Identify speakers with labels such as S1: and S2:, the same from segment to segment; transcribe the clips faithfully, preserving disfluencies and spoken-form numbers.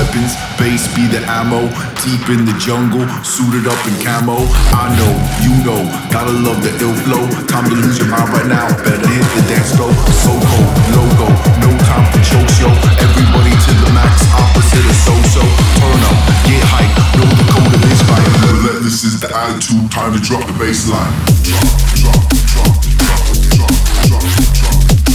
S1: weapons, bass be the ammo. Deep in the jungle, suited up in camo. I know, you know, gotta love the ill flow. Time to lose your mind right now, better hit the dance floor. So cold, logo, no time for choke show. Everybody to the max, opposite of so-so. Turn up, get hype, know the code of this fight. Relentless is the attitude, time to drop the baseline. Drop, drop, drop, drop, drop, drop, drop.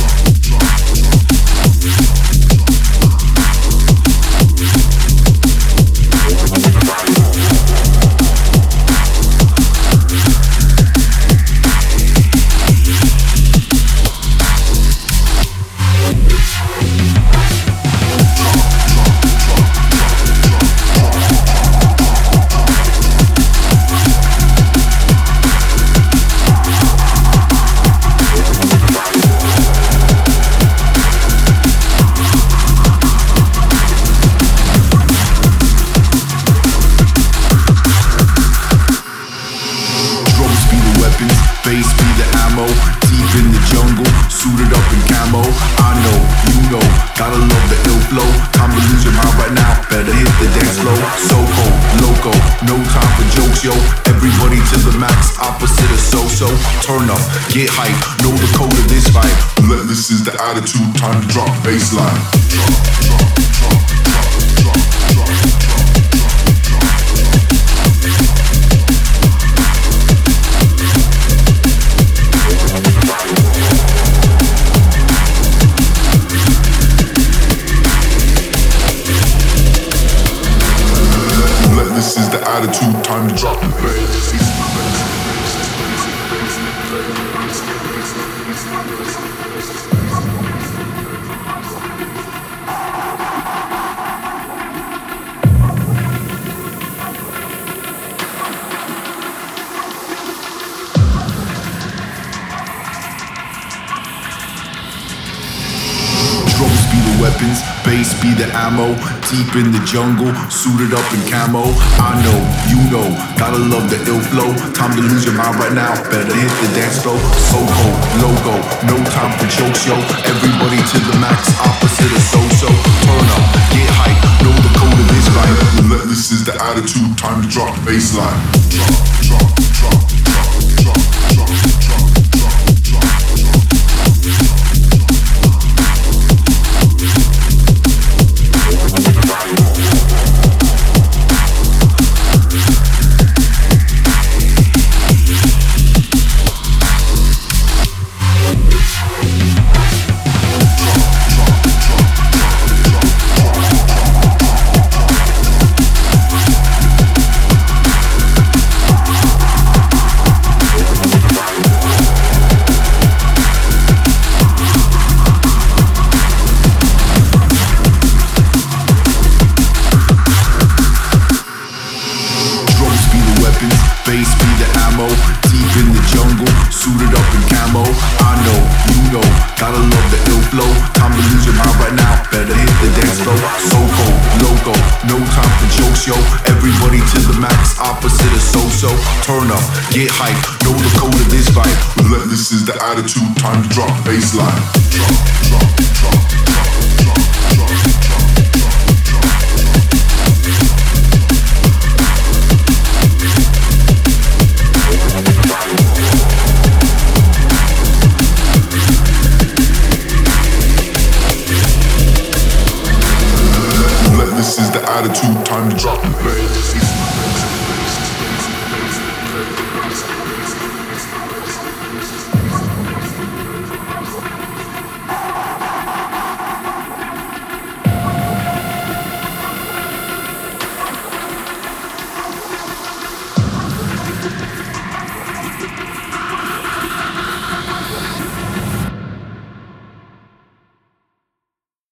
S1: Bass be the ammo, deep in the jungle, suited up in camo. I know, you know, gotta love the ill flow. Time to lose your mind right now, better hit the dance floor. So cold, loco, no time for jokes, yo. Everybody to the max, opposite of so-so. Turn up, get hype, know the code of this fight. Relentless is the attitude, time to drop the baseline. Drop, drop, drop, drop, drop, drop, drop. This is the attitude, time to drop the bass. Drums be the weapons, bass be the ammo. Deep in the jungle, suited up in camo. I know, you know, gotta love the ill flow. Time to lose your mind right now, better hit the dance floor. So cold, logo, no time for jokes, yo. Everybody to the max, opposite of so-so. Turn up, get hype, know the code of this fight. Relentless is the attitude, time to drop the baseline. Drop, drop, drop, drop, drop, drop, drop. Bass be the ammo, deep in the jungle, suited up in camo. I know, you know, gotta love the ill flow. Time to lose your mind right now, better hit the dance floor. So cold, loco, no time for jokes, yo. Everybody to the max, opposite of so-so. Turn up, get hype, know the code of this fight. Relentless is the attitude, time to drop the baseline. Drop, drop, drop, drop, drop, drop, drop. This is the attitude, time to drop the bass.